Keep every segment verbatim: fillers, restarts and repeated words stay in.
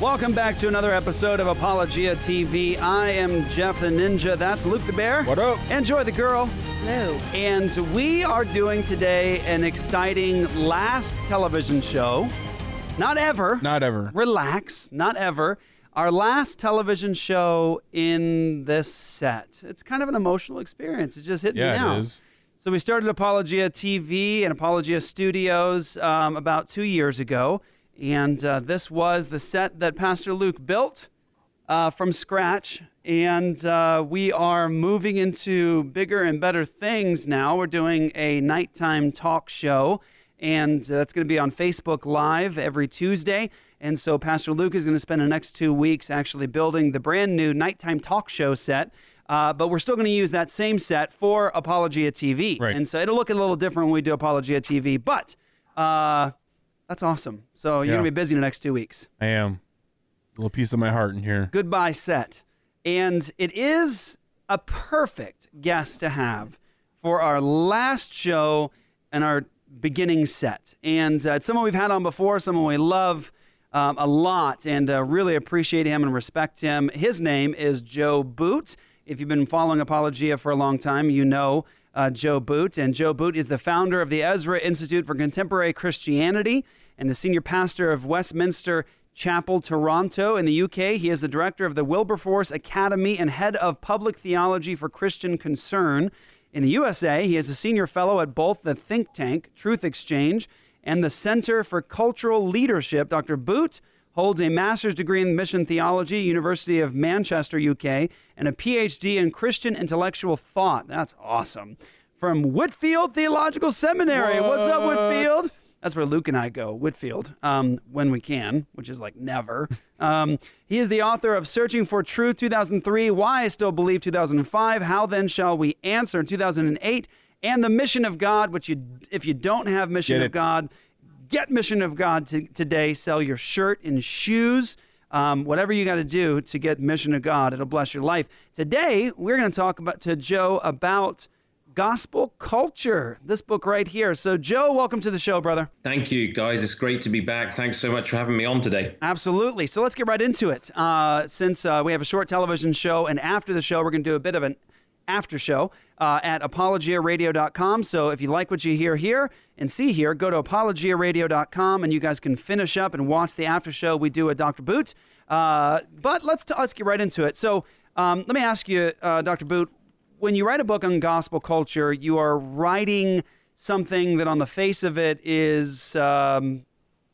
Welcome back to another episode of Apologia T V. I am Jeff the Ninja. That's Luke the Bear. What up? And Joy the Girl. Hello. And we are doing today an exciting last television show. Not ever. Not ever. Relax. Not ever. Our last television show in this set. It's kind of an emotional experience. It just hit yeah, me now. It is. So we started Apologia T V and Apologia Studios um, about two years ago. And uh, this was the set that Pastor Luke built uh, from scratch. And uh, we are moving into bigger and better things now. We're doing a nighttime talk show. And uh, that's going to be on Facebook Live every Tuesday. And so Pastor Luke is going to spend the next two weeks actually building the brand new nighttime talk show set. Uh, but we're still going to use that same set for Apologia T V. Right. And so it'll look a little different when we do Apologia T V. But uh, that's awesome. So you're Yeah. going to be busy in the next two weeks. I am. A little piece of my heart in here. Goodbye set. And it is a perfect guest to have for our last show and our beginning set. And uh, it's someone we've had on before, someone we love um, a lot and uh, really appreciate him and respect him. His name is Joe Boot. If you've been following Apologia for a long time, you know uh, Joe Boot. And Joe Boot is the founder of the Ezra Institute for Contemporary Christianity and the senior pastor of Westminster Chapel, Toronto, in the U K. He is the director of the Wilberforce Academy and head of public theology for Christian Concern. In the U S A, he is a senior fellow at both the think tank, Truth Exchange, and the Center for Cultural Leadership. Doctor Boot holds a master's degree in mission theology, University of Manchester, U K, and a P H D in Christian intellectual thought. That's awesome. From Whitfield Theological Seminary. What? What's up, Whitfield? That's where Luke and I go, Whitfield, um, when we can, which is like never. Um, he is the author of Searching for Truth, two thousand three, Why I Still Believe, two thousand five, How Then Shall We Answer, two thousand eight, and The Mission of God, which you, if you don't have Mission Get of it. God, get Mission of God to, today. Sell your shirt and shoes, um, whatever you got to do to get Mission of God. It'll bless your life. Today, we're going to talk about to Joe about gospel culture, this book right here. So, Joe, welcome to the show, brother. Thank you, guys. It's great to be back. Thanks so much for having me on today. Absolutely. So let's get right into it. Uh, since uh, we have a short television show, and after the show, we're going to do a bit of an after show uh, at apologia radio dot com. So if you like what you hear here and see here, go to apologia radio dot com, and you guys can finish up and watch the after show we do at Doctor Boot. Uh, but let's t- let's get right into it. So um, let me ask you, uh, Doctor Boot, when you write a book on gospel culture, you are writing something that on the face of it is um,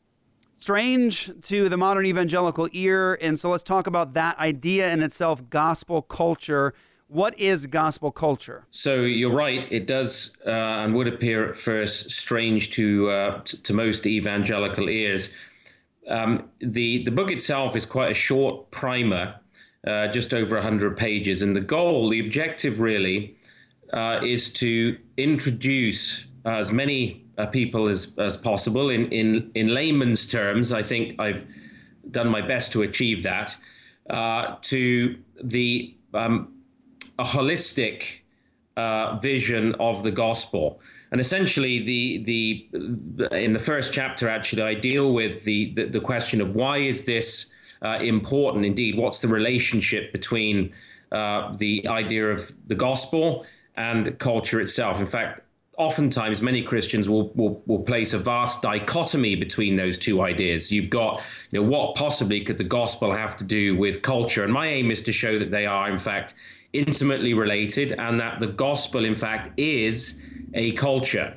strange to the modern evangelical ear. And so let's talk about that idea in itself, gospel culture. What is gospel culture? So you're right. It does uh, and would appear at first strange to uh, t- to most evangelical ears. Um, the the book itself is quite a short primer. Uh, just over one hundred pages. And the goal, the objective really, uh, is to introduce uh, as many uh, people as, as possible. In, in, in layman's terms, I think I've done my best to achieve that, uh, to the um, a holistic uh, vision of the gospel. And essentially, the the in the first chapter, actually, I deal with the, the, the question of why is this Uh, important indeed? What's the relationship between uh, the idea of the gospel and culture itself? In fact, oftentimes many Christians will, will will place a vast dichotomy between those two ideas. You've got, you know, what possibly could the gospel have to do with culture? And my aim is to show that they are, in fact, intimately related, and that the gospel, in fact, is a culture.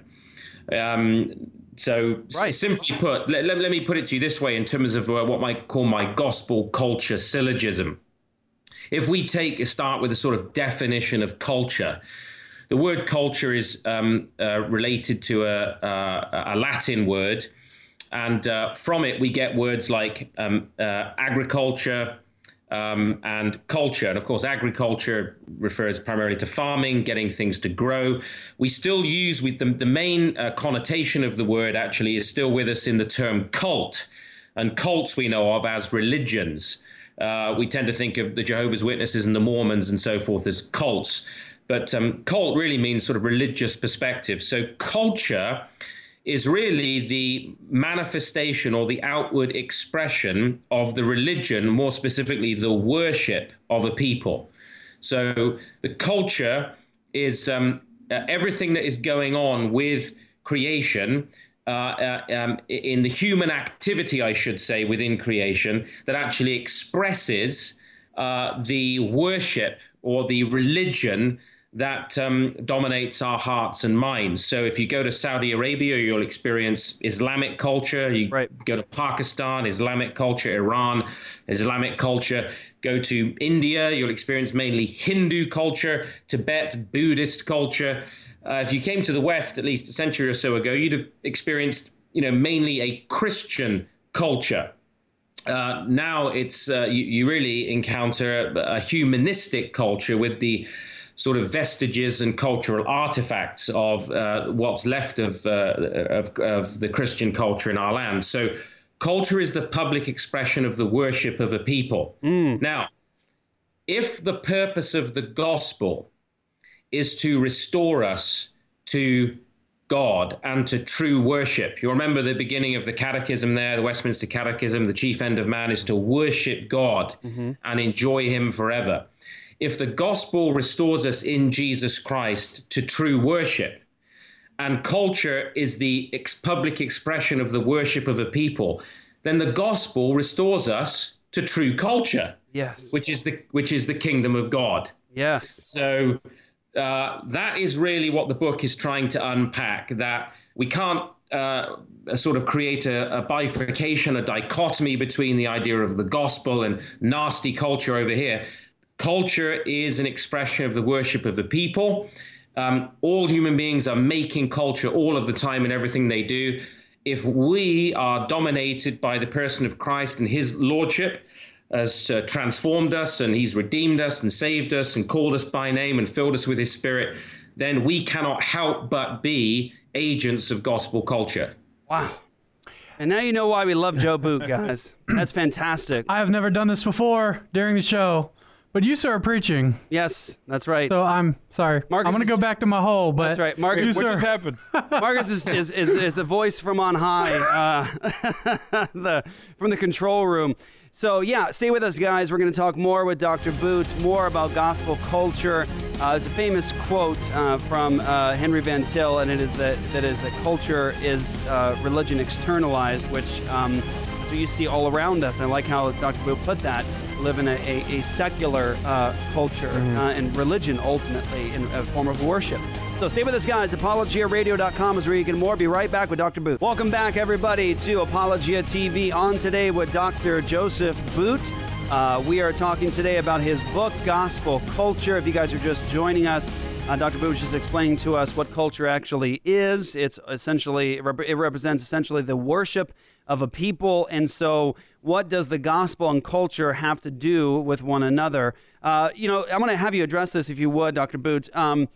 Um, So Right. simply put, let, let, let me put it to you this way in terms of uh, what I call my gospel culture syllogism. If we take start with a sort of definition of culture, the word culture is um, uh, related to a, a, a Latin word. And uh, from it, we get words like um, uh, agriculture, Um, and culture. And of course, agriculture refers primarily to farming, getting things to grow. We still use with the, the main uh, connotation of the word actually is still with us in the term cult. And cults we know of as religions. Uh, we tend to think of the Jehovah's Witnesses and the Mormons and so forth as cults. But um, cult really means sort of religious perspective. So culture is really the manifestation or the outward expression of the religion, more specifically the worship of a people. So the culture is um, uh, everything that is going on with creation, uh, uh, um, in the human activity, I should say, within creation, that actually expresses uh, the worship or the religion that um, dominates our hearts and minds. So if you go to Saudi Arabia, you'll experience Islamic culture. You right. go to Pakistan, Islamic culture, Iran, Islamic culture. Go to India, you'll experience mainly Hindu culture, Tibet, Buddhist culture. Uh, if you came to the West, at least a century or so ago, you'd have experienced, you know, mainly a Christian culture. Uh, now it's uh, you, you really encounter a humanistic culture with the sort of vestiges and cultural artifacts of uh, what's left of, uh, of of the Christian culture in our land. So culture is the public expression of the worship of a people. Mm. Now, if the purpose of the gospel is to restore us to God and to true worship, you remember the beginning of the catechism there, the Westminster Catechism, the chief end of man is to worship God mm-hmm. and enjoy him forever. If the gospel restores us in Jesus Christ to true worship, and culture is the ex- public expression of the worship of a people, then the gospel restores us to true culture, yes, which is the which is the kingdom of God. Yes. So uh, that is really what the book is trying to unpack. That we can't uh, sort of create a, a bifurcation, a dichotomy between the idea of the gospel and nasty culture over here. Culture is an expression of the worship of the people. Um, all human beings are making culture all of the time in everything they do. If we are dominated by the person of Christ and his lordship has uh, transformed us, and he's redeemed us and saved us and called us by name and filled us with his spirit, then we cannot help but be agents of gospel culture. Wow. And now you know why we love Joe Boot, guys. That's fantastic. I have never done this before during the show. But you sir are preaching. Yes, that's right. So I'm sorry. Marcus I'm going to go back to my hole. But that's right. Marcus, you, what sir. just happened? Marcus is, is, is, is the voice from on high, uh, the from the control room. So yeah, stay with us, guys. We're going to talk more with Doctor Boots, more about gospel culture. Uh, there's a famous quote uh, from uh, Henry Van Til, and it is that that is that culture is uh, religion externalized, which um, that's what you see all around us. And I like how Doctor Boot put that. Live in a, a, a secular uh, culture mm-hmm. uh, and religion, ultimately, in a form of worship. So stay with us, guys. Apologia Radio dot com is where you can more. Be right back with Doctor Boot. Welcome back, everybody, to Apologia T V. On today with Doctor Joseph Boot. Uh, we are talking today about his book, Gospel Culture. If you guys are just joining us, uh, Doctor Boot was just explaining to us what culture actually is. It's essentially, it, rep- it represents essentially the worship of a people. And so what does the gospel and culture have to do with one another? Uh, you know, I want to have you address this, if you would, Doctor Boot. Um,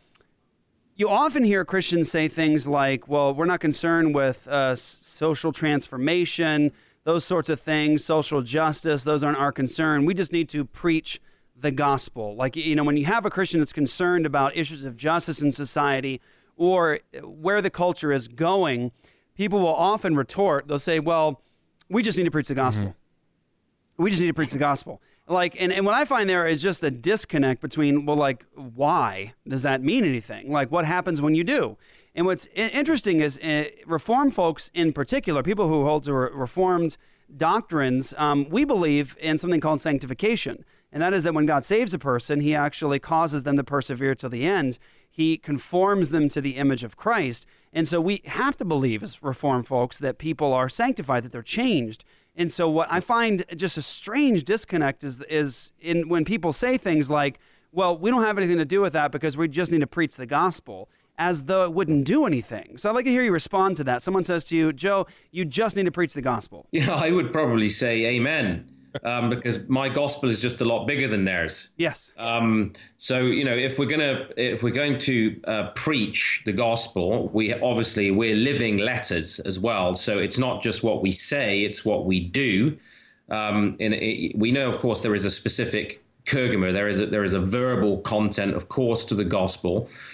you often hear Christians say things like, well, we're not concerned with uh, social transformation, those sorts of things, social justice, those aren't our concern. We just need to preach the gospel. Like, you know, when you have a Christian that's concerned about issues of justice in society or where the culture is going, people will often retort, they'll say, well, we just need to preach the gospel. Mm-hmm. We just need to preach the gospel. Like, and, and what I find there is just a disconnect between, well, like, why does that mean anything? Like, what happens when you do? And what's I- interesting is uh, Reformed folks in particular, people who hold to re- Reformed doctrines, um, we believe in something called sanctification. And that is that when God saves a person, he actually causes them to persevere to the end. He conforms them to the image of Christ. And so we have to believe as Reformed folks that people are sanctified, that they're changed. And so what I find just a strange disconnect is, is in when people say things like, well, we don't have anything to do with that because we just need to preach the gospel, as though it wouldn't do anything. So I'd like to hear you respond to that. Someone says to you, Joe, you just need to preach the gospel. Yeah, I would probably say amen. Um, because my gospel is just a lot bigger than theirs. Yes. Um, so you know, if we're gonna if we're going to uh, preach the gospel, we obviously we're living letters as well. So it's not just what we say; it's what we do. Um, and it, we know, of course, there is a specific kerygma. There is a, there is a verbal content, of course, to the gospel.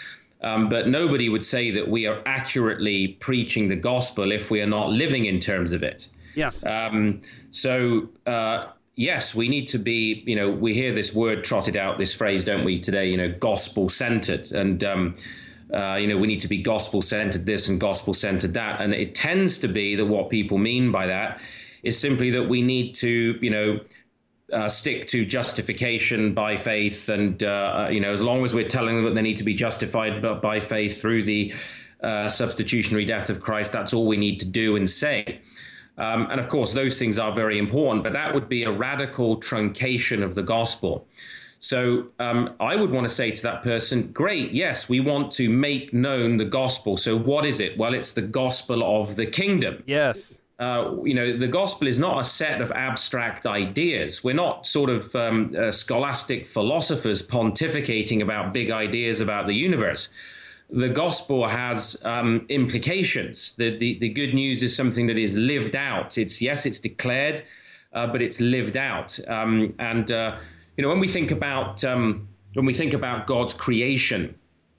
Um, but nobody would say that we are accurately preaching the gospel if we are not living in terms of it. Yes. Um, so, uh, yes, we need to be, you know, we hear this word trotted out, this phrase, don't we, today, you know, gospel-centered. And, um, uh, you know, we need to be gospel-centered this and gospel-centered that. And it tends to be that what people mean by that is simply that we need to, you know, Uh, stick to justification by faith, and uh, you know, as long as we're telling them that they need to be justified by faith through the uh, substitutionary death of Christ, that's all we need to do and say. Um, and of course, those things are very important, but that would be a radical truncation of the gospel. So um, I would want to say to that person, great, yes, we want to make known the gospel. So what is it? Well, it's the gospel of the kingdom. Yes. Uh, you know, the gospel is not a set of abstract ideas. We're not sort of um, uh, scholastic philosophers pontificating about big ideas about the universe. The gospel has um, implications. The, the the good news is something that is lived out. It's yes, it's declared, uh, but it's lived out. Um, and uh, you know, when we think about um, when we think about God's creation,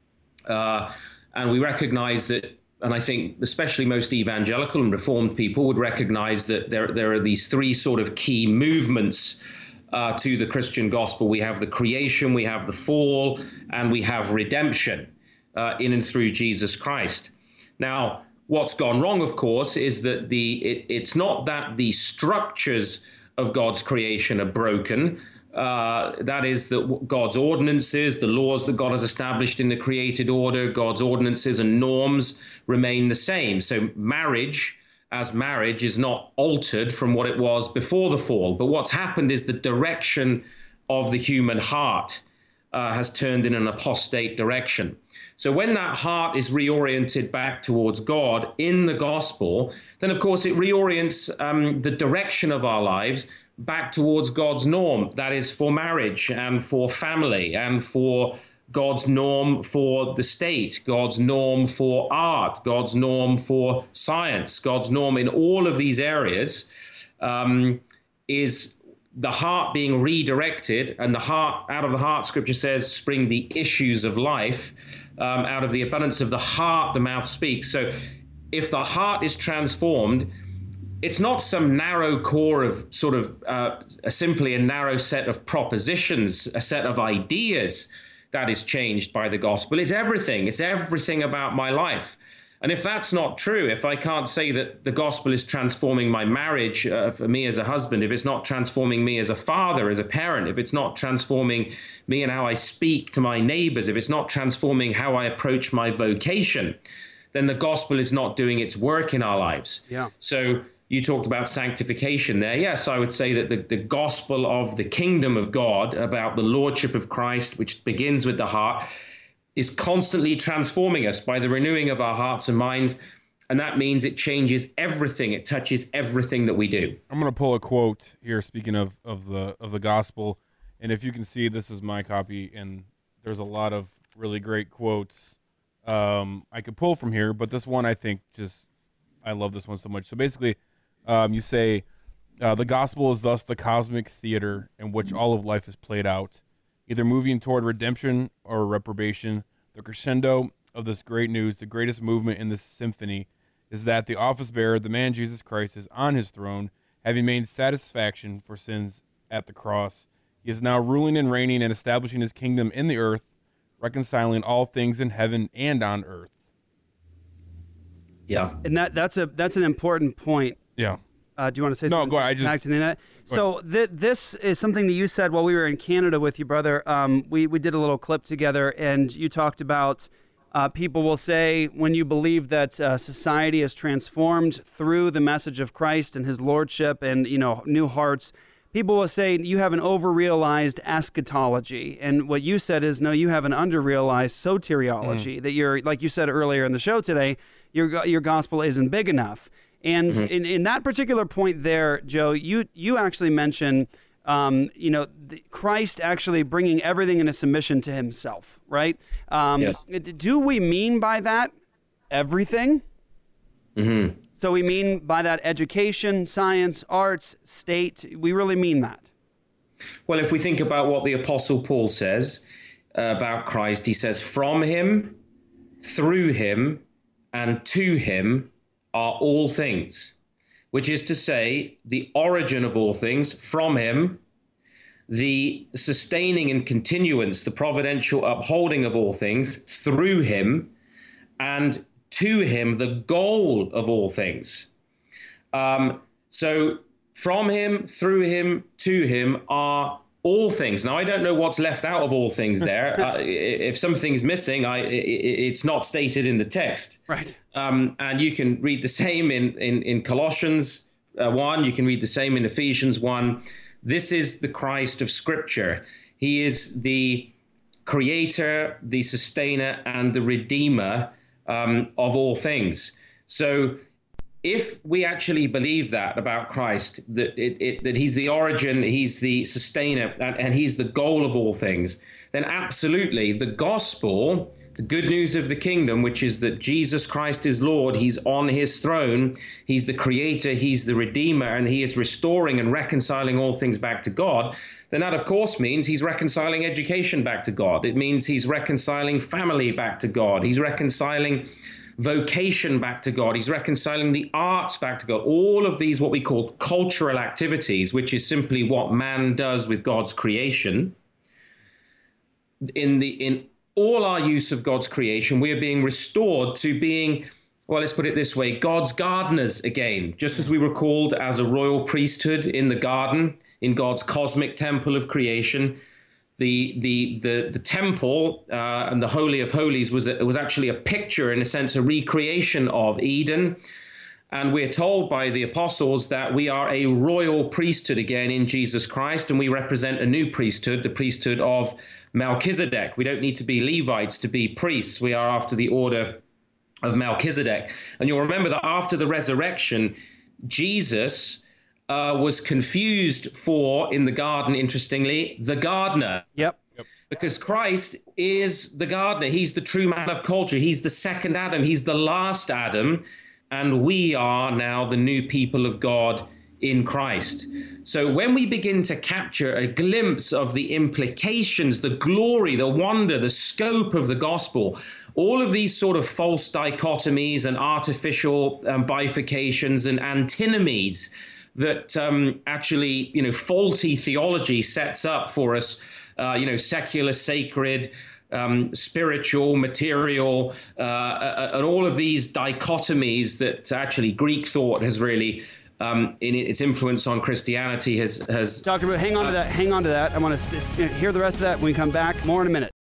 uh, and we recognize that. And I think especially most evangelical and reformed people would recognize that there, there are these three sort of key movements uh, to the Christian gospel. We have the creation, we have the fall, and we have redemption uh, in and through Jesus Christ. Now, what's gone wrong, of course, is that the it, it's not that the structures of God's creation are broken. Uh, that is that God's ordinances, the laws that God has established in the created order, God's ordinances and norms remain the same. So marriage as marriage is not altered from what it was before the fall. But what's happened is the direction of the human heart uh, has turned in an apostate direction. So when that heart is reoriented back towards God in the gospel, then of course it reorients um, the direction of our lives back towards God's norm, that is for marriage and for family and for God's norm for the state, God's norm for art, God's norm for science, God's norm in all of these areas um, is the heart being redirected, and the heart, out of the heart, Scripture says, spring the issues of life. Um, out of the abundance of the heart, the mouth speaks. So if the heart is transformed, it's not some narrow core of sort of uh, a simply a narrow set of propositions, a set of ideas that is changed by the gospel. It's everything. It's everything about my life. And if that's not true, if I can't say that the gospel is transforming my marriage uh, for me as a husband, if it's not transforming me as a father, as a parent, if it's not transforming me and how I speak to my neighbors, if it's not transforming how I approach my vocation, then the gospel is not doing its work in our lives. Yeah. So you talked about sanctification there. Yes, I would say that the, the gospel of the kingdom of God, about the lordship of Christ, which begins with the heart, is constantly transforming us by the renewing of our hearts and minds. And that means it changes everything. It touches everything that we do. I'm going to pull a quote here, speaking of, of the of the gospel. And if you can see, this is my copy, and there's a lot of really great quotes um, I could pull from here. But this one, I think, just, I love this one so much. So basically, um, you say, uh, the gospel is thus the cosmic theater in which all of life is played out, either moving toward redemption or reprobation. The crescendo of this great news, the greatest movement in this symphony, is that the office bearer, the man Jesus Christ, is on his throne, having made satisfaction for sins at the cross. He is now ruling and reigning and establishing his kingdom in the earth, reconciling all things in heaven and on earth. Yeah. And that that's a that's an important point. Yeah. Uh, do you want to say No, something? go ahead. I just- back to the internet? So th- this is something that you said while we were in Canada with you, brother. Um, we, we did a little clip together, and you talked about uh, people will say when you believe that uh, society is transformed through the message of Christ and his lordship and, you know, new hearts, people will say you have an over-realized eschatology. And what you said is, no, you have an under-realized soteriology, mm. that you're, like you said earlier in the show today, your your gospel isn't big enough. And mm-hmm. in, in that particular point there, Joe, you you actually mentioned, um, you know, the, Christ actually bringing everything into submission to himself, right? Um, yes. Do we mean by that everything? Mm-hmm. So we mean by that education, science, arts, state, we really mean that? Well, if we think about what the Apostle Paul says uh, about Christ, he says, from him through him, and to him are all things, which is to say, the origin of all things, from him, the sustaining and continuance, the providential upholding of all things, through him, and to him, the goal of all things. Um, so from him, through him, to him are all things. Now, I don't know what's left out of all things there. uh, if something's missing, I, it, it's not stated in the text. Right. Um, and you can read the same in, in, in Colossians uh, one. You can read the same in Ephesians one. This is the Christ of Scripture. He is the creator, the sustainer, and the redeemer um, of all things. So if we actually believe that about Christ, that it, it, that he's the origin, he's the sustainer, and, and he's the goal of all things, then absolutely the gospel, the good news of the kingdom, which is that Jesus Christ is Lord, he's on his throne, he's the creator, he's the redeemer, and he is restoring and reconciling all things back to God, then that of course means he's reconciling education back to God. It means he's reconciling family back to God. He's reconciling vocation back to God. He's reconciling the arts back to God. All of these, what we call cultural activities, which is simply what man does with God's creation. In the in all our use of God's creation, we are being restored to being, well, let's put it this way, God's gardeners again, just as we were called as a royal priesthood in the garden, in God's cosmic temple of creation. The the the the temple uh, and the Holy of Holies was a, was actually a picture, in a sense, a recreation of Eden. And we're told by the apostles that we are a royal priesthood again in Jesus Christ, and we represent a new priesthood, the priesthood of Melchizedek. We don't need to be Levites to be priests. We are after the order of Melchizedek. And you'll remember that after the resurrection, Jesus Uh, was confused for, in the garden, interestingly, the gardener. Yep. Because Christ is the gardener. He's the true man of culture. He's the second Adam. He's the last Adam. And we are now the new people of God in Christ. So when we begin to capture a glimpse of the implications, the glory, the wonder, the scope of the gospel, all of these sort of false dichotomies and artificial um, bifurcations and antinomies that um, actually, you know, faulty theology sets up for us, uh, you know, secular, sacred, um, spiritual, material, uh, and all of these dichotomies that actually Greek thought has really, um, in its influence on Christianity, has... has Doctor Boot, hang on uh, to that. Hang on to that. I want to st- hear the rest of that when we come back. More in a minute.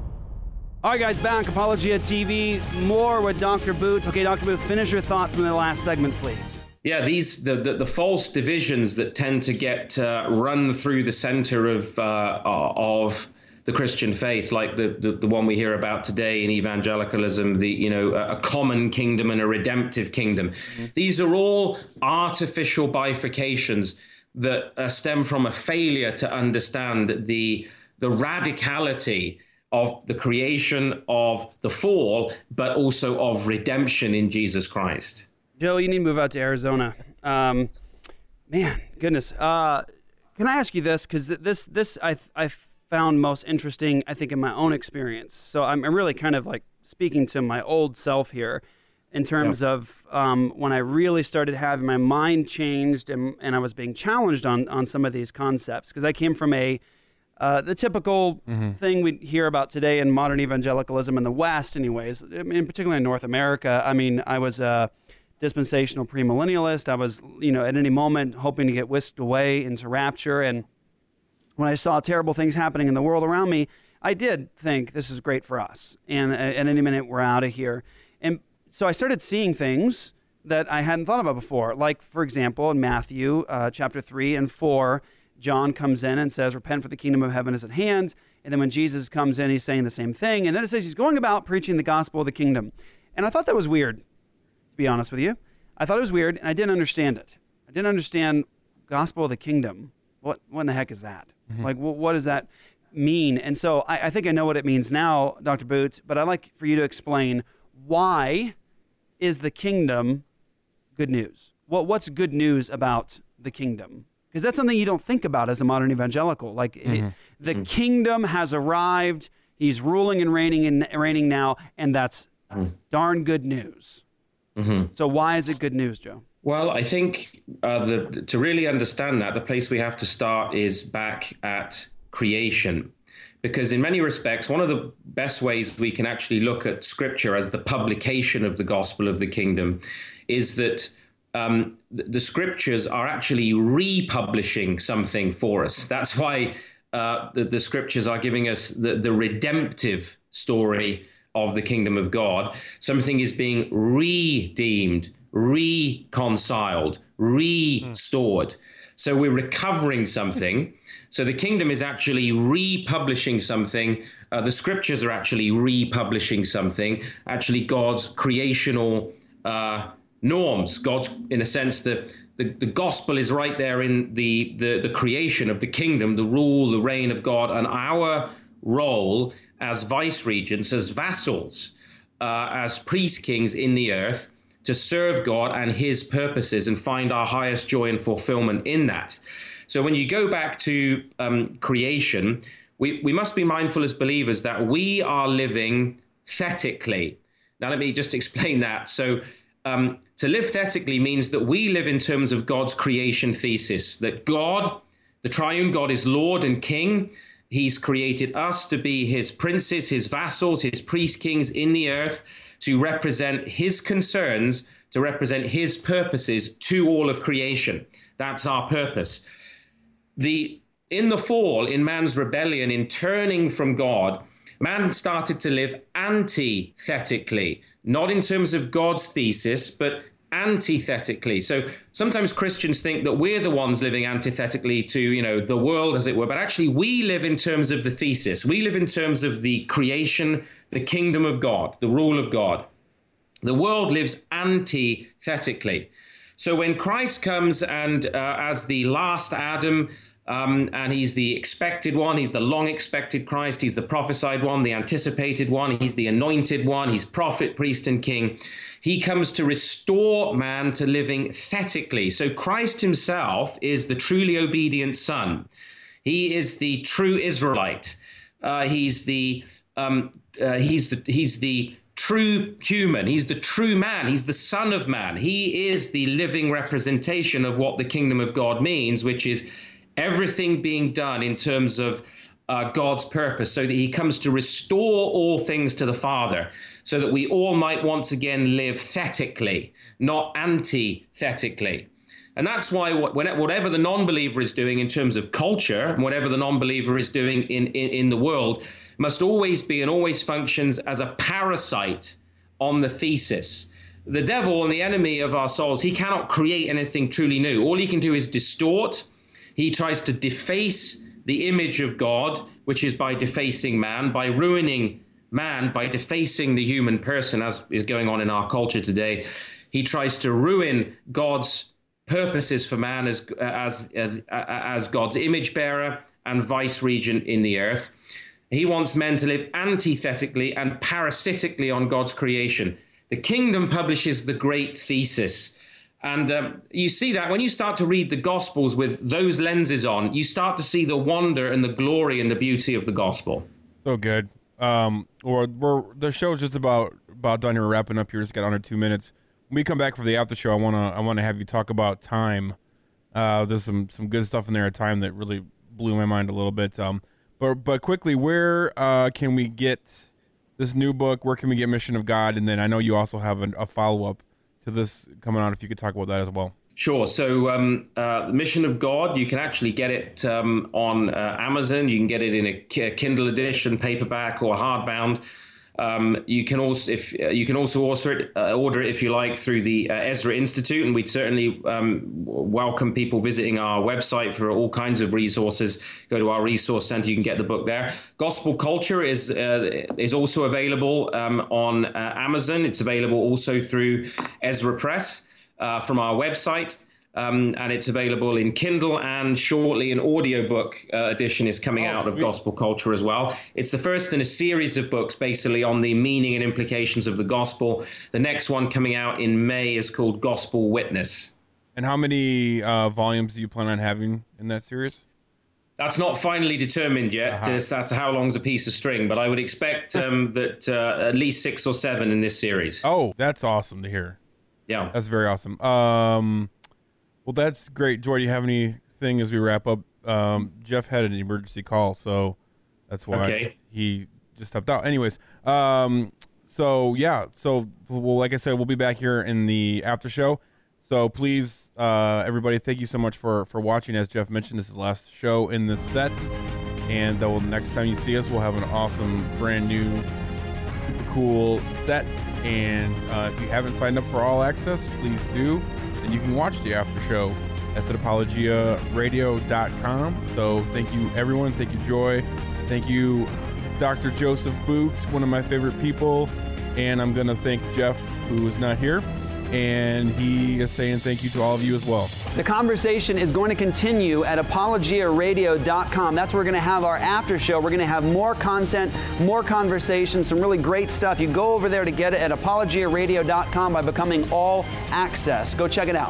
All right, guys, back. Apologia T V. More with Doctor Boot. Okay, Doctor Boot, finish your thought from the last segment, please. Yeah, these the, the, the false divisions that tend to get uh, run through the center of uh, of the Christian faith, like the, the the one we hear about today in evangelicalism, the you know a common kingdom and a redemptive kingdom. Mm-hmm. These are all artificial bifurcations that uh, stem from a failure to understand the the radicality of the creation, of the fall, but also of redemption in Jesus Christ. Joe, you need to move out to Arizona. Um, man, goodness. Uh, can I ask you this? Because this, this I I found most interesting, I think, in my own experience. So I'm, I'm really kind of like speaking to my old self here in terms yeah. of um, when I really started having my mind changed and, and I was being challenged on, on some of these concepts. Because I came from a uh, the typical mm-hmm. thing we hear about today in modern evangelicalism in the West anyways, I mean, particularly in North America. I mean, I was a... Uh, dispensational premillennialist. I was, you know, at any moment hoping to get whisked away into rapture. And when I saw terrible things happening in the world around me, I did think this is great for us. And at any minute we're out of here. And so I started seeing things that I hadn't thought about before. Like, for example, in Matthew uh, chapter three and four, John comes in and says, repent for the kingdom of heaven is at hand. And then when Jesus comes in, he's saying the same thing. And then it says he's going about preaching the gospel of the kingdom. And I thought that was weird. To be honest with you, I thought it was weird, and I didn't understand it. I didn't understand gospel of the kingdom. What what in the heck is that? Mm-hmm. Like, what, what does that mean? And so I, I think I know what it means now, Doctor Boots, but I'd like for you to explain, why is the kingdom good news? What What's good news about the kingdom? Because that's something you don't think about as a modern evangelical. Like, mm-hmm. it, the mm-hmm. kingdom has arrived, he's ruling and reigning and reigning now, and that's darn good news. Mm-hmm. So why is it good news, Joe? Well, I think uh, the, to really understand that, the place we have to start is back at creation. Because in many respects, one of the best ways we can actually look at Scripture as the publication of the gospel of the kingdom is that um, the, the Scriptures are actually republishing something for us. That's why uh, the, the Scriptures are giving us the, the redemptive story of the kingdom of God. Something is being redeemed, reconciled, restored. Mm. So we're recovering something. So the kingdom is actually republishing something. Uh, the Scriptures are actually republishing something. Actually, God's creational uh, norms. God's, in a sense, the, the the gospel is right there in the the the creation of the kingdom, the rule, the reign of God, and our role as vice regents, as vassals, uh, as priest kings in the earth, to serve God and his purposes and find our highest joy and fulfillment in that. So when you go back to um, creation, we, we must be mindful as believers that we are living thetically. Now, let me just explain that. So um, to live thetically means that we live in terms of God's creation thesis, that God, the triune God, is Lord and King. He's created us to be his princes, his vassals, his priest kings in the earth, to represent his concerns, to represent his purposes to all of creation. That's our purpose. The in the fall, in man's rebellion, in turning from God, man started to live antithetically, not in terms of God's thesis, but antithetically. So sometimes Christians think that we're the ones living antithetically to, you know, the world, as it were, but actually we live in terms of the thesis. We live in terms of the creation, the kingdom of God, the rule of God. The world lives antithetically. So when Christ comes and uh, as the last Adam, um, and he's the expected one, he's the long expected Christ, he's the prophesied one, the anticipated one, he's the anointed one, he's prophet, priest, and king. He comes to restore man to living thetically. So Christ himself is the truly obedient son. He is the true Israelite. Uh, he's the um, uh, he's the he's the true human. He's the true man. He's the Son of Man. He is the living representation of what the kingdom of God means, which is everything being done in terms of uh, God's purpose, so that he comes to restore all things to the Father, so that we all might once again live thetically, not antithetically. And that's why whatever the non-believer is doing in terms of culture, and whatever the non-believer is doing in, in, in the world, must always be and always functions as a parasite on the thesis. The devil and the enemy of our souls, he cannot create anything truly new. All he can do is distort. He tries to deface the image of God, which is by defacing man, by ruining man, by defacing the human person, as is going on in our culture today. He tries to ruin God's purposes for man as as as, as God's image bearer and vice regent in the earth. He wants men to live antithetically and parasitically on God's creation. The kingdom publishes the great thesis. And um, you see that when you start to read the Gospels with those lenses on, you start to see the wonder and the glory and the beauty of the gospel. So good. Um, or we're the show's just about about done here. We're wrapping up here. Just got under two minutes. When we come back for the after show, I wanna I wanna have you talk about time. Uh, there's some some good stuff in there at time that really blew my mind a little bit. Um, but but quickly, where uh, can we get this new book? Where can we get Mission of God? And then I know you also have a, a follow up to this coming out, if you could talk about that as well. Sure. So um, uh, Mission of God, you can actually get it um, on uh, Amazon. You can get it in a Kindle edition, paperback, or hardbound. Um, you can also, if uh, you can also order it, uh, order it if you like through the uh, Ezra Institute, and we'd certainly um, welcome people visiting our website for all kinds of resources. Go to our resource center; you can get the book there. Gospel Culture is uh, is also available um, on uh, Amazon. It's available also through Ezra Press uh, from our website. Um, and it's available in Kindle, and shortly an audiobook uh, edition is coming oh, out of sweet. Gospel Culture as well. It's the first in a series of books basically on the meaning and implications of the gospel. The next one coming out in May is called Gospel Witness. And how many uh, volumes do you plan on having in that series? That's not finally determined yet Uh-huh. as to how long's a piece of string, but I would expect um, that uh, at least six or seven in this series. Oh, that's awesome to hear. Yeah. That's very awesome. Um, well, that's great. Joy, do you have anything as we wrap up? Um, Jeff had an emergency call, so that's why Okay. he just stepped out. Anyways, um, so yeah, so well, like I said, we'll be back here in the after show. So please, uh, everybody, thank you so much for for watching. As Jeff mentioned, this is the last show in this set, and uh, well, next time you see us, we'll have an awesome, brand new, super cool set. And uh, if you haven't signed up for All Access, please do. And you can watch the after show at apologia radio dot com. So thank you, everyone. Thank you, Joy. Thank you, Doctor Joseph Boot, one of my favorite people. And I'm going to thank Jeff, who is not here. And he is saying thank you to all of you as well. The conversation is going to continue at apologia radio dot com. That's where we're going to have our after show. We're going to have more content, more conversations, some really great stuff. You go over there to get it at apologia radio dot com by becoming All Access. Go check it out.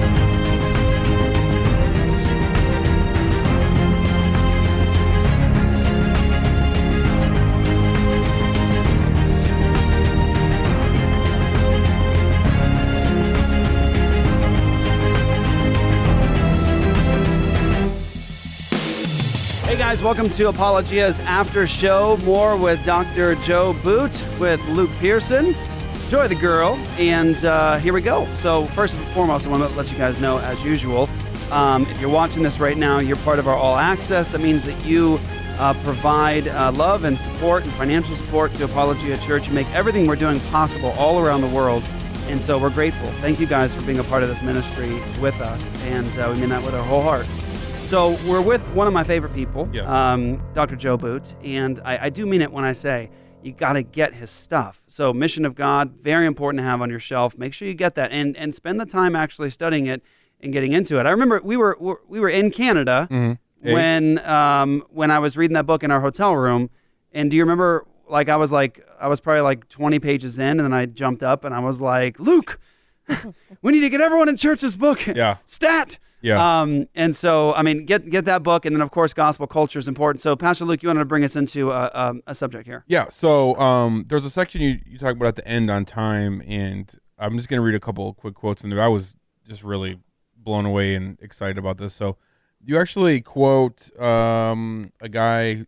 Hey guys, welcome to Apologia's After Show. More with Doctor Joe Boot, with Luke Pearson, Joy the Girl, and uh, here we go. So first and foremost, I want to let you guys know, as usual, um, if you're watching this right now, you're part of our All Access. That means that you uh, provide uh, love and support and financial support to Apologia Church. You make everything we're doing possible all around the world. And so we're grateful. Thank you guys for being a part of this ministry with us. And uh, we mean that with our whole hearts. So we're with one of my favorite people, Yes. um, Doctor Joe Boot, and I, I do mean it when I say you got to get his stuff. So Mission of God, very important to have on your shelf. Make sure you get that and and spend the time actually studying it and getting into it. I remember we were we were in Canada Mm-hmm. when um, when I was reading that book in our hotel room, and do you remember? Like I was like I was probably like twenty pages in, and then I jumped up and I was like, Luke, we need to get everyone in church this book. Yeah. Stat. Yeah. Um, and so, I mean, get get that book, and then, of course, gospel culture is important. So, Pastor Luke, you wanted to bring us into a, a, a subject here. Yeah, so um, there's a section you, you talk about at the end on time, and I'm just going to read a couple of quick quotes from there. I was just really blown away and excited about this. So you actually quote um, a guy,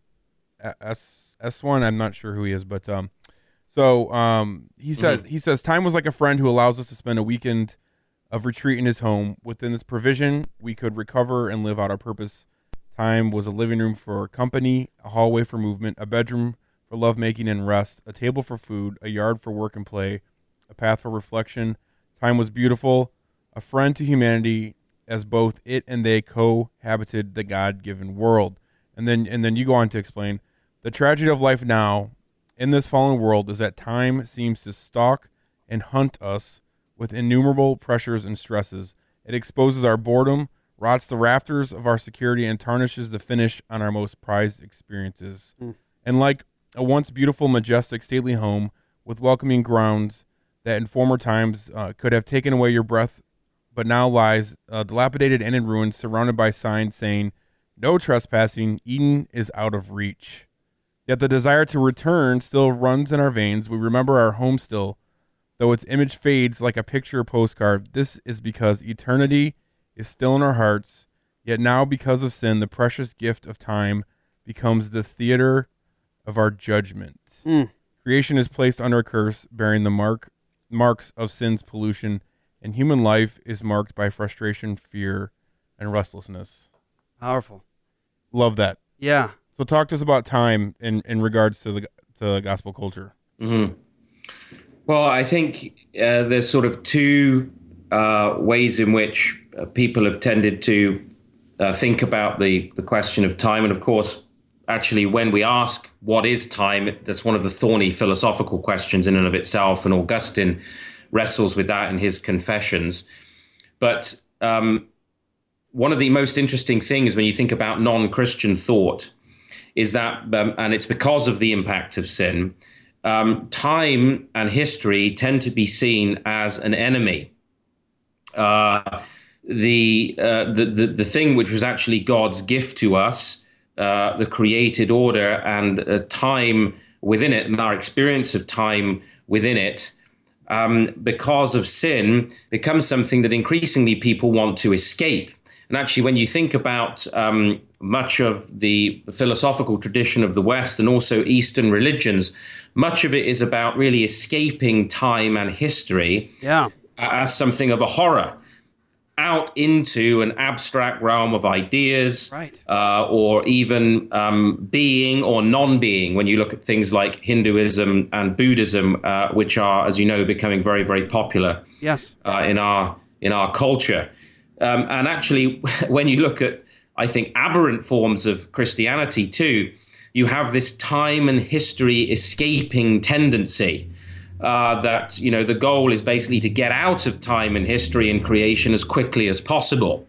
S S1, I'm not sure who he is, but um, so um, he says, Mhm. he says, time was like a friend who allows us to spend a weekend of retreat in his home. Within this provision, we could recover and live out our purpose. Time was a living room for company, a hallway for movement, a bedroom for lovemaking and rest, a table for food, a yard for work and play, a path for reflection. Time was beautiful, a friend to humanity, as both it and they cohabited the God-given world. And then, and then you go on to explain, the tragedy of life now in this fallen world is that time seems to stalk and hunt us with innumerable pressures and stresses. It exposes our boredom, rots the rafters of our security, and tarnishes the finish on our most prized experiences. Mm. And like a once beautiful, majestic, stately home with welcoming grounds that in former times uh, could have taken away your breath, but now lies uh, dilapidated and in ruins, surrounded by signs saying, no trespassing, Eden is out of reach. Yet the desire to return still runs in our veins. We remember our home still, though its image fades like a picture or postcard. This is because eternity is still in our hearts, yet now because of sin, the precious gift of time becomes the theater of our judgment. Mm. Creation is placed under a curse, bearing the mark marks of sin's pollution, and human life is marked by frustration, fear, and restlessness. Powerful. Love that. Yeah. So talk to us about time in, in regards to the to gospel culture. Mm-hmm. Well, I think uh, there's sort of two uh, ways in which uh, people have tended to uh, think about the, the question of time. And of course, actually, when we ask what is time, that's one of the thorny philosophical questions in and of itself. And Augustine wrestles with that in his Confessions. But um, one of the most interesting things when you think about non-Christian thought is that, um, and it's because of the impact of sin, Um, time and history tend to be seen as an enemy. Uh, the, uh, the the the thing which was actually God's gift to us uh, the created order and uh, time within it, and our experience of time within it, um, because of sin, becomes something that increasingly people want to escape. And actually, when you think about um, much of the philosophical tradition of the West and also Eastern religions, much of it is about really escaping time and history Yeah. as something of a horror, out into an abstract realm of ideas, Right. uh, or even um, being or non-being. When you look at things like Hinduism and Buddhism, uh, which are, as you know, becoming very, very popular Yes. uh, in our in our culture. Um, and actually, when you look at, I think, aberrant forms of Christianity too, you have this time and history escaping tendency. Uh, that, you know, the goal is basically to get out of time and history and creation as quickly as possible.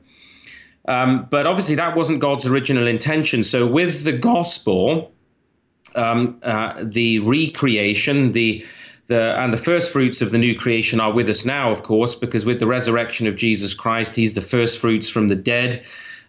Um, but obviously that wasn't God's original intention. So with the gospel, um, uh, the recreation, the the and the first fruits of the new creation are with us now, of course, because with the resurrection of Jesus Christ, he's the first fruits from the dead.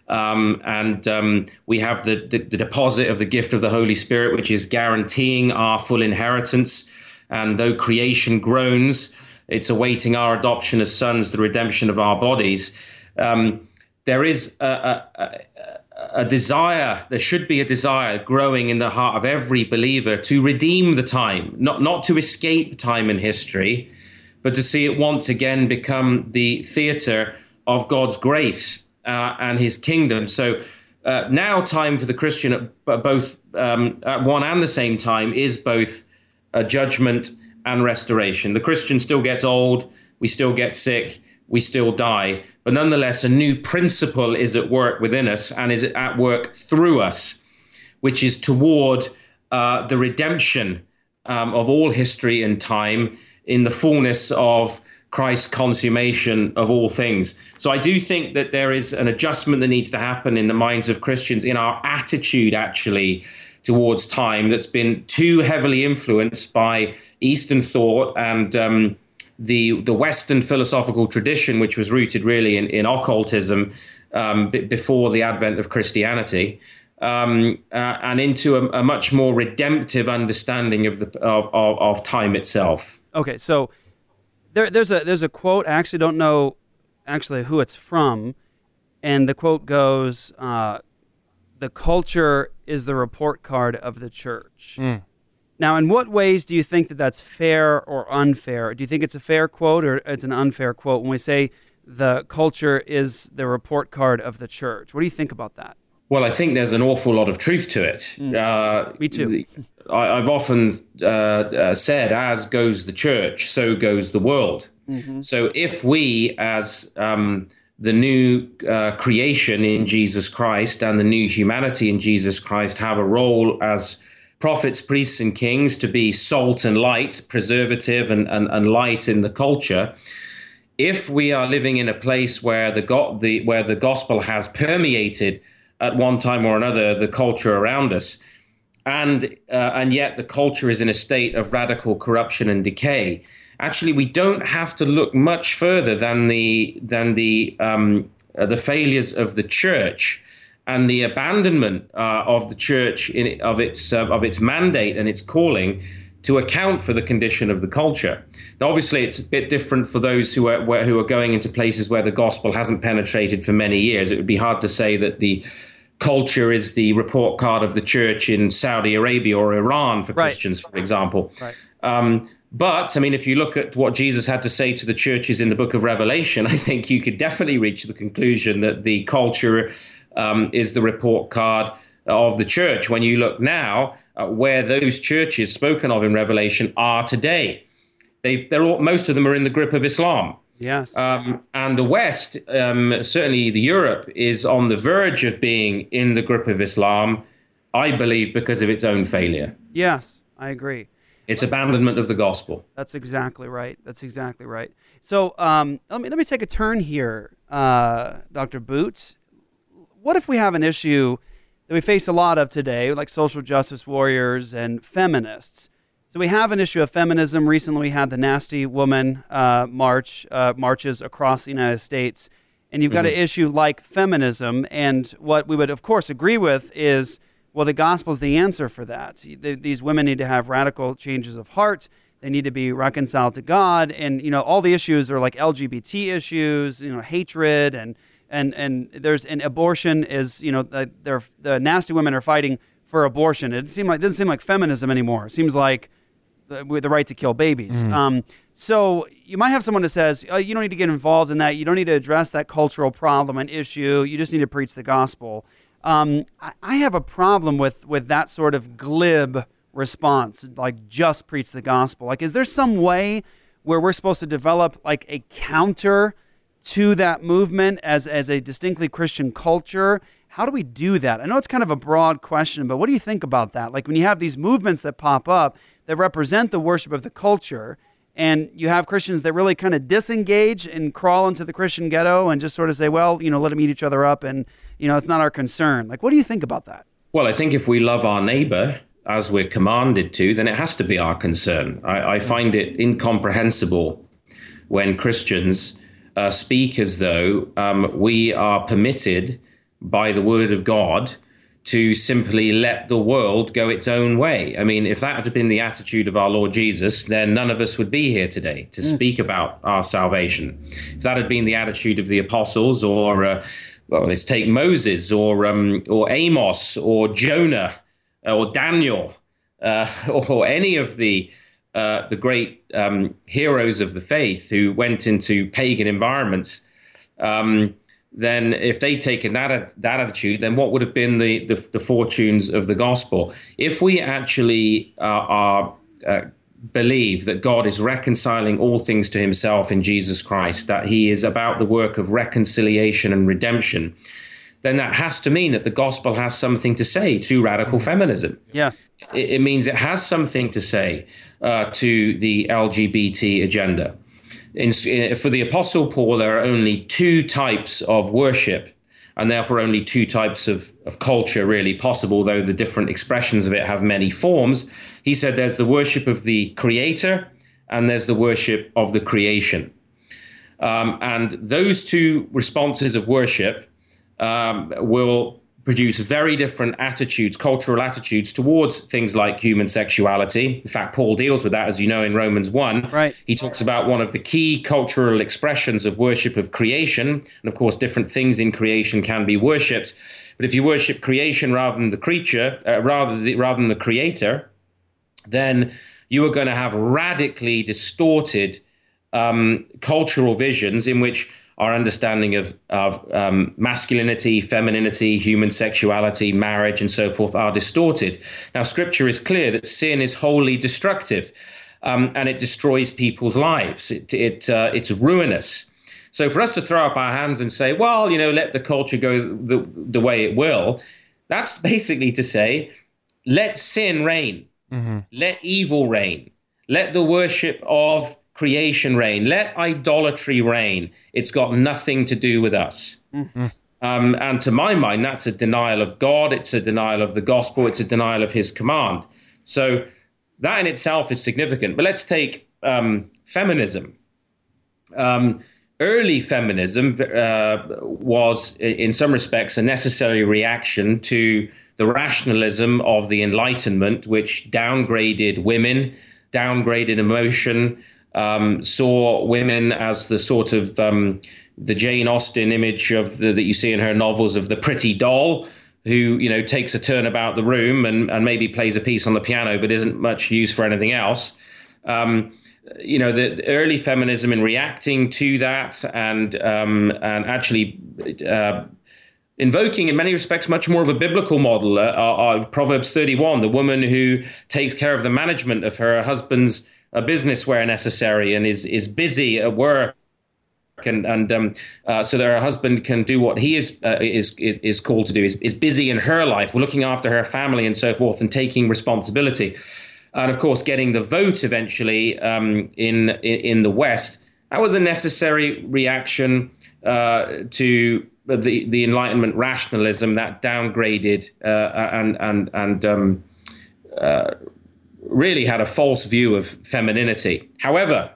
Um, and um, we have the, the, the deposit of the gift of the Holy Spirit, which is guaranteeing our full inheritance. And though creation groans, it's awaiting our adoption as sons, the redemption of our bodies. Um, there is a, a, a desire, there should be a desire growing in the heart of every believer to redeem the time, not, not to escape time and history, but to see it once again become the theater of God's grace uh, and his kingdom. So uh, now time for the Christian at both um, at one and the same time is both a judgment and restoration. The Christian still gets old, we still get sick, we still die, but nonetheless a new principle is at work within us and is at work through us, which is toward uh, the redemption um, of all history and time in the fullness of Christ's consummation of all things. So I do think that there is an adjustment that needs to happen in the minds of Christians, in our attitude actually towards time, that's been too heavily influenced by Eastern thought and um, the the Western philosophical tradition, which was rooted really in, in occultism um, b- before the advent of Christianity, um, uh, and into a, a much more redemptive understanding of the of, of, of time itself. Okay, so there, there's a there's a quote. I actually don't know actually who it's from, and the quote goes, uh, "The culture is the report card of the church." Mm. Now, in what ways do you think that that's fair or unfair? Do you think it's a fair quote or it's an unfair quote when we say the culture is the report card of the church? What do you think about that? Well, I think there's an awful lot of truth to it. Mm. Uh, Me too. the- I, I've often uh, uh, said, as goes the church, so goes the world. Mm-hmm. So if we, as um, the new uh, creation in Jesus Christ and the new humanity in Jesus Christ, have a role as prophets, priests, and kings to be salt and light, preservative and, and, and light in the culture, if we are living in a place where the, go- the where the gospel has permeated at one time or another the culture around us, and uh, and yet the culture is in a state of radical corruption and decay, actually we don't have to look much further than the than the um, uh, the failures of the church and the abandonment uh, of the church in of its uh, of its mandate and its calling to account for the condition of the culture. Now, obviously, it's a bit different for those who are where, who are going into places where the gospel hasn't penetrated for many years. It would be hard to say that the culture is the report card of the church in Saudi Arabia or Iran for Right. Christians, for example. Right. Um, but, I mean, if you look at what Jesus had to say to the churches in the book of Revelation, I think you could definitely reach the conclusion that the culture um, is the report card of the church. When you look now at where those churches spoken of in Revelation are today, they've, they're all, most of them are in the grip of Islam. Yes. Um, and the West, um, certainly the Europe, is on the verge of being in the grip of Islam, I believe, because of its own failure. Yes, I agree. Its abandonment of the gospel. That's exactly right. That's exactly right. So um, let me let me take a turn here, uh, Doctor Boots. What if we have an issue that we face a lot of today, like social justice warriors and feminists? So we have an issue of feminism. Recently, we had the Nasty Woman uh, march uh, marches across the United States, and you've got Mhm. an issue like feminism. And what we would, of course, agree with is well, the gospel is the answer for that. These women need to have radical changes of heart. They need to be reconciled to God. And, you know, all the issues are like L G B T issues, you know, hatred, and and and there's an abortion is, you know, the, they're, the nasty women are fighting for abortion. It seems like, it doesn't seem like feminism anymore. It seems like the, with the right to kill babies. Mm. Um, so you might have someone that says, oh, you don't need to get involved in that. You don't need to address that cultural problem and issue. You just need to preach the gospel. Um, I, I have a problem with, with that sort of glib response, like just preach the gospel. Like, is there some way where we're supposed to develop like a counter to that movement as, as a distinctly Christian culture? How do we do that? I know it's kind of a broad question, but what do you think about that? Like when you have these movements that pop up that represent the worship of the culture, and you have Christians that really kind of disengage and crawl into the Christian ghetto and just sort of say, well, you know, let them eat each other up and, you know, it's not our concern. Like, what do you think about that? Well, I think if we love our neighbor as we're commanded to, then it has to be our concern. I, I find it incomprehensible when Christians uh, speak as though um, we are permitted by the word of God to simply let the world go its own way. I mean, if that had been the attitude of our Lord Jesus, then none of us would be here today to mm. speak about our salvation. If that had been the attitude of the apostles, or, uh, well, let's take Moses, or um, or Amos, or Jonah, or Daniel, uh, or any of the uh, the great um, heroes of the faith who went into pagan environments, um, then if they'd taken that that attitude, then what would have been the the, the fortunes of the gospel? If we actually uh, are uh, believe that God is reconciling all things to himself in Jesus Christ, that he is about the work of reconciliation and redemption, then that has to mean that the gospel has something to say to radical feminism. Yes. It, it means it has something to say uh, to the L G B T agenda. In, in, for the Apostle Paul, there are only two types of worship, and therefore only two types of, of culture really possible, though the different expressions of it have many forms. He said there's the worship of the Creator and there's the worship of the creation. Um, and those two responses of worship um, will produce very different attitudes, cultural attitudes towards things like human sexuality. In fact, Paul deals with that, as you know, in Romans one. Right. He talks about one of the key cultural expressions of worship of creation. And of course, different things in creation can be worshipped. But if you worship creation rather than the creature, uh, rather, the, rather than the creator, then you are going to have radically distorted um, cultural visions in which our understanding of, of um, masculinity, femininity, human sexuality, marriage, and so forth are distorted. Now, Scripture is clear that sin is wholly destructive, um, and it destroys people's lives. It, it uh, it's ruinous. So for us to throw up our hands and say, well, you know, let the culture go the, the way it will, that's basically to say, let sin reign, mm-hmm. let evil reign, let the worship of creation reign, let idolatry reign. It's got nothing to do with us. Mm-hmm. Um, and to my mind, that's a denial of God. It's a denial of the gospel. It's a denial of his command. So that in itself is significant. But let's take um, feminism. Um, early feminism uh, was, in some respects, a necessary reaction to the rationalism of the Enlightenment, which downgraded women, downgraded emotion, Um, saw women as the sort of um, the Jane Austen image of the, that you see in her novels of the pretty doll who, you know, takes a turn about the room and, and maybe plays a piece on the piano, but isn't much use for anything else. Um, you know, the, the early feminism in reacting to that and um, and actually uh, invoking in many respects much more of a biblical model. Uh, uh, Proverbs thirty-one, the woman who takes care of the management of her husband's a business where necessary and is is busy at work, and and um, uh, so that her husband can do what he is uh, is is called to do. Is is busy in her life, looking after her family and so forth, and taking responsibility, and of course getting the vote eventually um, in, in in the West. That was a necessary reaction uh, to the the Enlightenment rationalism that downgraded uh, and and and. Um, uh, really had a false view of femininity. However,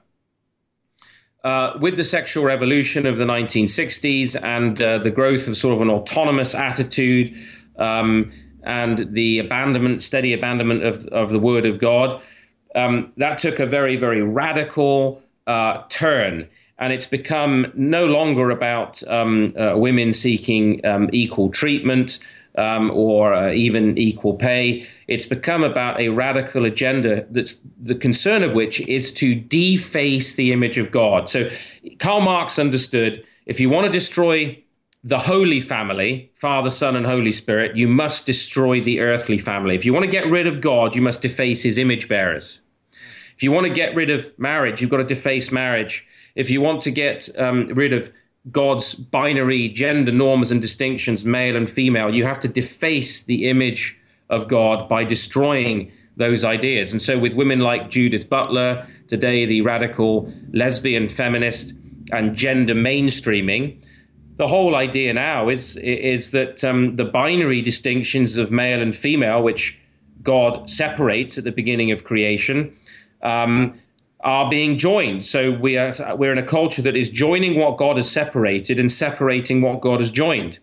uh, with the sexual revolution of the nineteen sixties and uh, the growth of sort of an autonomous attitude, um, and the abandonment, steady abandonment of, of the Word of God, um, that took a very, very radical uh, turn. And it's become no longer about um, uh, women seeking um, equal treatment um, or uh, even equal pay. It's become about a radical agenda that's the concern of which is to deface the image of God. So Karl Marx understood if you want to destroy the holy family, Father, Son, and Holy Spirit, you must destroy the earthly family. If you want to get rid of God, you must deface his image bearers. If you want to get rid of marriage, you've got to deface marriage. If you want to get um, rid of God's binary gender norms and distinctions, male and female, you have to deface the image of God by destroying those ideas. And so with women like Judith Butler, today the radical lesbian feminist and gender mainstreaming, the whole idea now is, is that um, the binary distinctions of male and female, which God separates at the beginning of creation, um, are being joined. So we are, we're in a culture that is joining what God has separated and separating what God has joined,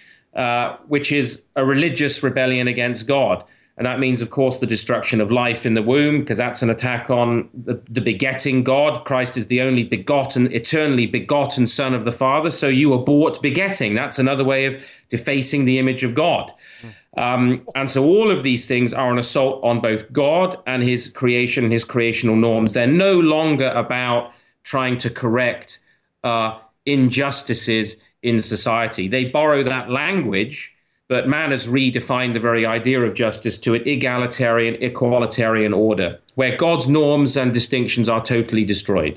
uh, which is a religious rebellion against God. And that means, of course, the destruction of life in the womb, because that's an attack on the, the begetting God. Christ is the only begotten, eternally begotten Son of the Father. So you abort begetting. That's another way of defacing the image of God. Um, and so all of these things are an assault on both God and his creation and his creational norms. They're no longer about trying to correct uh, injustices in society. They borrow that language, but man has redefined the very idea of justice to an egalitarian, equalitarian order, where God's norms and distinctions are totally destroyed.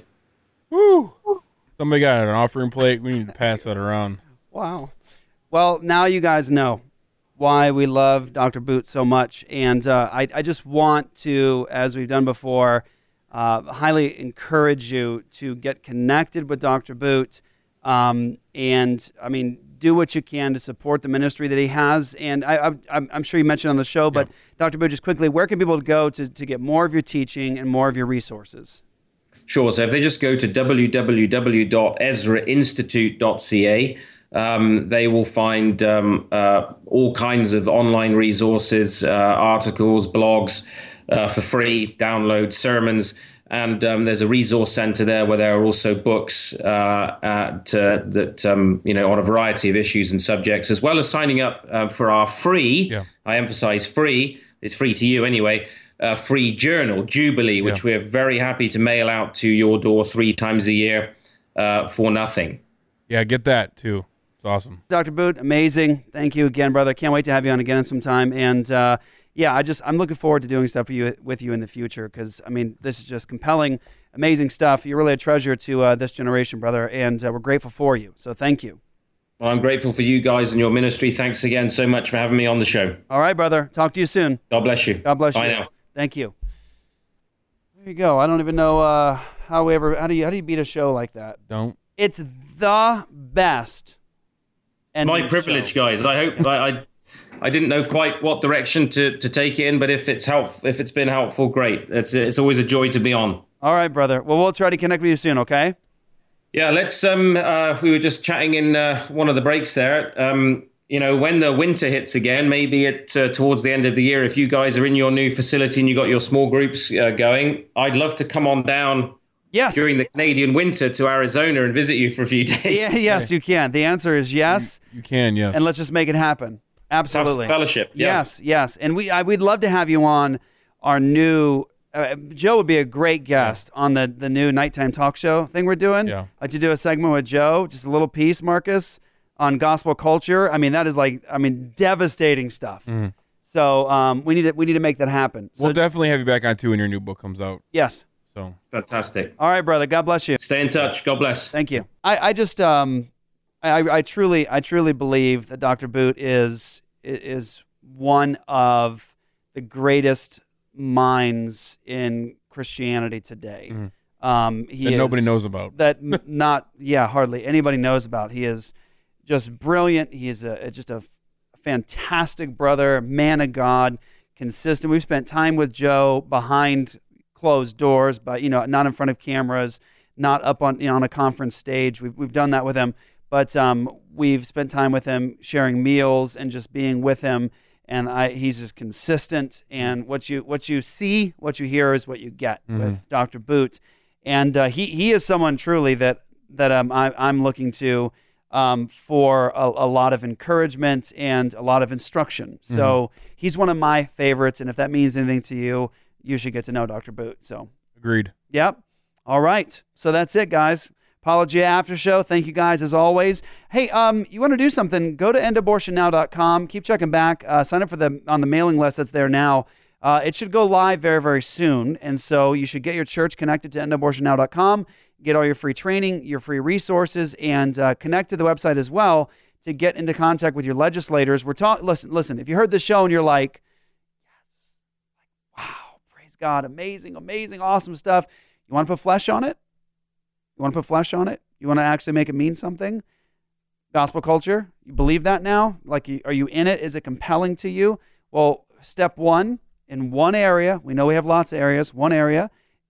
Woo! Somebody got an offering plate. We need to pass that around. Wow. Well, now you guys know why we love Doctor Boot so much. And uh, I, I just want to, as we've done before, uh, highly encourage you to get connected with Doctor Boot. Um, and, I mean, do what you can to support the ministry that he has. And I, I, I'm, I'm sure you mentioned on the show, but yeah. Doctor Boot, just quickly, where can people go to, to get more of your teaching and more of your resources? Sure. So if they just go to w w w dot ezra institute dot c a, um, they will find um, uh, all kinds of online resources, uh, articles, blogs uh, for free, download sermons. And um, there's a resource center there where there are also books uh, at, uh, that, um, you know, on a variety of issues and subjects, as well as signing up uh, for our free, yeah. I emphasize free, it's free to you anyway, uh, free journal, Jubilee, which yeah. we're very happy to mail out to your door three times a year uh, for nothing. Yeah, get that too. It's awesome. Doctor Boot, amazing. Thank you again, brother. Can't wait to have you on again sometime. And, uh, yeah, I just I'm looking forward to doing stuff for you with you in the future because I mean this is just compelling, amazing stuff. You're really a treasure to uh, this generation, brother, and uh, we're grateful for you. So thank you. Well, I'm grateful for you guys and your ministry. Thanks again so much for having me on the show. All right, brother. Talk to you soon. God bless you. God bless Bye you. Bye now. Thank you. There you go. I don't even know uh, how we ever how do you how do you beat a show like that? Don't. It's the best. My privilege, show. guys. I hope I. I I didn't know quite what direction to, to take it in, but if it's help, if it's been helpful, great. It's it's always a joy to be on. All right, brother. Well, we'll try to connect with you soon, okay? Yeah, let's. Um, uh, we were just chatting in uh, one of the breaks there. Um, you know, when the winter hits again, maybe at uh, towards the end of the year, if you guys are in your new facility and you got your small groups uh, going, I'd love to come on down. Yes. During the Canadian winter to Arizona and visit you for a few days. Yeah, yes, you can. The answer is yes. You, you can, yes. And let's just make it happen. Absolutely. Fellowship. Yeah. Yes, yes. And we, I, we'd love to have you on our new, uh, Joe would be a great guest yeah. on the, the new nighttime talk show thing we're doing. Yeah. Like to do a segment with Joe, just a little piece, Marcus, on gospel culture. I mean, that is like, I mean, devastating stuff. Mm-hmm. So um, we need to, we need to make that happen. So, we'll definitely have you back on too when your new book comes out. Yes. So fantastic. All right, brother. God bless you. Stay in touch. God bless. Thank you. I, I just, um, I, I truly, I truly believe that Doctor Boot is, is one of the greatest minds in Christianity today. Mm-hmm. Um, he that is, nobody knows about. That not, yeah, hardly anybody knows about. He is just brilliant. He is a, just a fantastic brother, man of God, consistent. We've spent time with Joe behind closed doors, but you know, not in front of cameras, not up on you know, on a conference stage. We've we've done that with him. But um, we've spent time with him sharing meals and just being with him. and I, he's just consistent. And what you what you see, what you hear, is what you get Mm-hmm. with Doctor Boot. And uh, he he is someone truly that that um, I, I'm looking to um, for a, a lot of encouragement and a lot of instruction. So Mm-hmm. he's one of my favorites. And if that means anything to you, you should get to know Doctor Boot. So. Agreed. Yep. All right. So that's it, guys. Apologia After Show. Thank you guys as always. Hey, um, you want to do something? Go to end abortion now dot com. Keep checking back. Uh, sign up for the on the mailing list that's there now. Uh, it should go live very, very soon. And so you should get your church connected to end abortion now dot com. Get all your free training, your free resources, and uh, connect to the website as well to get into contact with your legislators. We're talking. Listen, listen. If you heard this show and you're like, wow, praise God, amazing, amazing, awesome stuff. You want to put flesh on it? You want to put flesh on it? You want to actually make it mean something? Gospel culture, you believe that now? Like, you, are you in it? Is it compelling to you? Well, step one, in one area, we know we have lots of areas, one area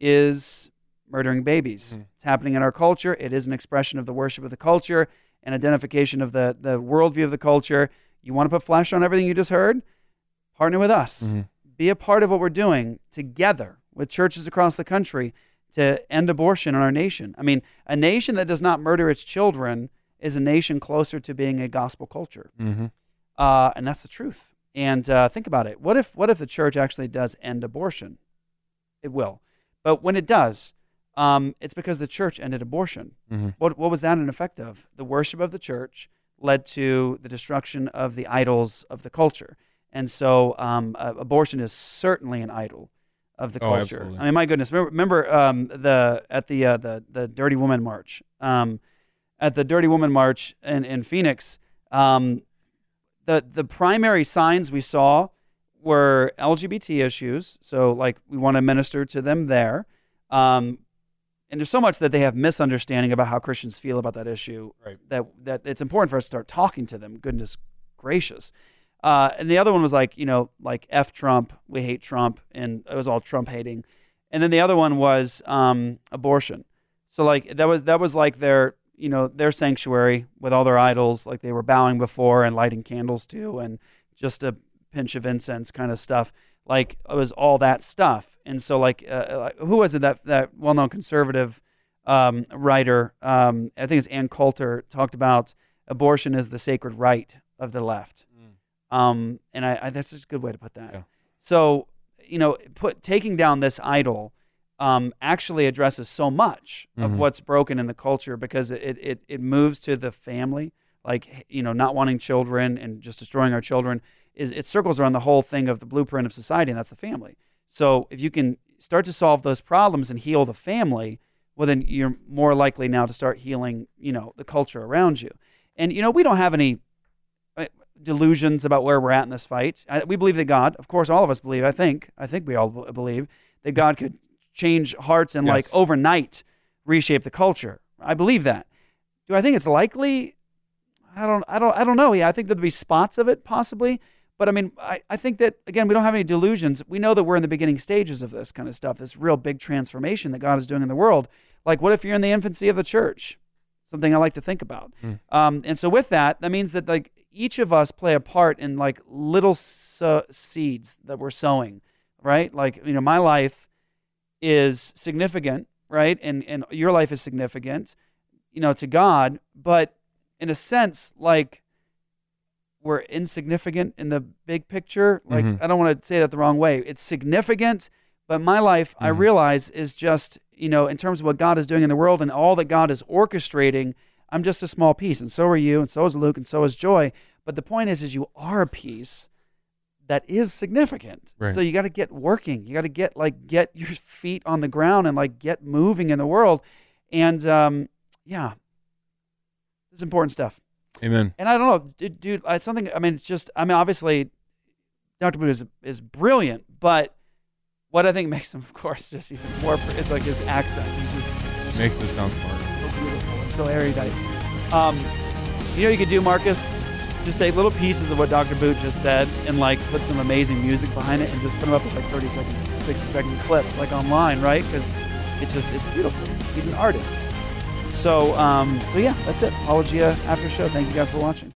is murdering babies. Mm-hmm. It's happening in our culture. It is an expression of the worship of the culture, an identification of the, the worldview of the culture. You want to put flesh on everything you just heard? Partner with us. Mm-hmm. Be a part of what we're doing together with churches across the country to end abortion in our nation. I mean, a nation that does not murder its children is a nation closer to being a gospel culture. Mm-hmm. Uh, and that's the truth. And uh, think about it. What if what if the church actually does end abortion? It will. But when it does, um, it's because the church ended abortion. Mm-hmm. What, what was that an effect of? The worship of the church led to the destruction of the idols of the culture. And so um, uh, abortion is certainly an idol of the Oh, culture. absolutely. I mean, my goodness. Remember, remember um, the at the uh, the the Dirty Woman March. Um, at the Dirty Woman March in in Phoenix, um, the the primary signs we saw were L G B T issues. So, like, we want to minister to them there. Um, and there's so much that they have misunderstanding about how Christians feel about that issue. Right. That that it's important for us to start talking to them. Goodness gracious. Uh, and the other one was like, you know, like F Trump, we hate Trump, and it was all Trump hating. And then the other one was um, abortion. So like that was that was like their, you know, their sanctuary with all their idols, like they were bowing before and lighting candles to, and just a pinch of incense kind of stuff. Like it was all that stuff. And so like, uh, who was it that that well-known conservative um, writer? Um, I think it's Ann Coulter talked about abortion is the sacred right of the left. Um, and I, I, that's just a good way to put that. Yeah. So, you know, put taking down this idol um, actually addresses so much of Mm-hmm. what's broken in the culture, because it, it, it moves to the family, like, you know, not wanting children and just destroying our children. Is it circles around the whole thing of the blueprint of society, and that's the family. So if you can start to solve those problems and heal the family, well, then you're more likely now to start healing, you know, the culture around you. And, you know, we don't have any delusions about where we're at in this fight. I, we believe that God, of course, all of us believe, I think, I think we all b- believe that God could change hearts and Yes. like overnight reshape the culture. I believe that. Do I think it's likely? I don't, I don't, I don't know. Yeah, I think there'd be spots of it possibly. But I mean, I, I think that, again, we don't have any delusions. We know that we're in the beginning stages of this kind of stuff, this real big transformation that God is doing in the world. Like, what if you're in the infancy of the church? Something I like to think about. Mm. Um, and so with that, that means that like each of us play a part in like little so- seeds that we're sowing, right? Like, you know, my life is significant, right? And and your life is significant, you know, to God. But in a sense, like, we're insignificant in the big picture. Like, Mm-hmm. I don't want to say that the wrong way. It's significant, but my life, I Mhm. realize, is just, you know, in terms of what God is doing in the world and all that God is orchestrating, I'm just a small piece. And so are you, and so is Luke, and so is Joy. But the point is, is you are a piece that is significant. Right. So you got to get working. You got to get, like, get your feet on the ground and, like, get moving in the world. And, um, yeah, this is important stuff. Amen. And I don't know, dude, dude, it's something, I mean, it's just, I mean, obviously, Doctor Boot is, is brilliant, but what I think makes him, of course, just even more, it's like his accent. He's just Makes it sound smart. so beautiful and so erudite. Um, you know what you could do, Marcus? Just take little pieces of what Doctor Boot just said and, like, put some amazing music behind it and just put them up as, like, thirty second, sixty second clips, like, online, right? Because it's just, it's beautiful. He's an artist. So, um, so yeah, that's it. Apologia After Show. Thank you guys for watching.